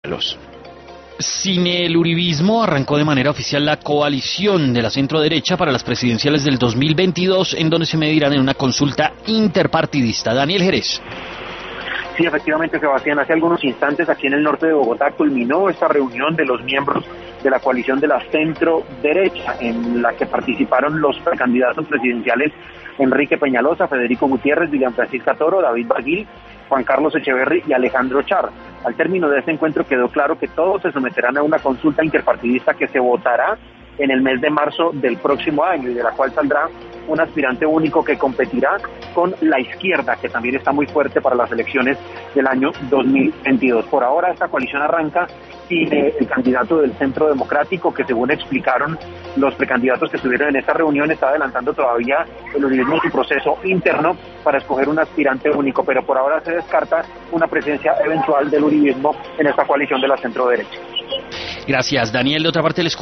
Peñalosa. Sin el uribismo arrancó de manera oficial la coalición de la centro-derecha para las presidenciales del 2022, en donde se medirán en una consulta interpartidista. Daniel Jerez. Sí, efectivamente, Sebastián, hace algunos instantes aquí en el norte de Bogotá culminó esta reunión de los miembros de la coalición de la centro-derecha, en la que participaron los precandidatos presidenciales Enrique Peñalosa, Federico Gutiérrez, Dilian Francisca Toro, David Baguil, Juan Carlos Echeverry y Alejandro Char. Al término de este encuentro quedó claro que todos se someterán a una consulta interpartidista que se votará en el mes de marzo del próximo año y de la cual saldrá un aspirante único que competirá con la izquierda, que también está muy fuerte para las elecciones del año 2022. Por ahora esta coalición arranca sin el candidato del Centro Democrático, que según explicaron los precandidatos que estuvieron en esta reunión, está adelantando todavía el uribismo su proceso interno para escoger un aspirante único, pero por ahora se descarta una presencia eventual del uribismo en esta coalición de la centro derecha. Gracias, Daniel. De otra parte, les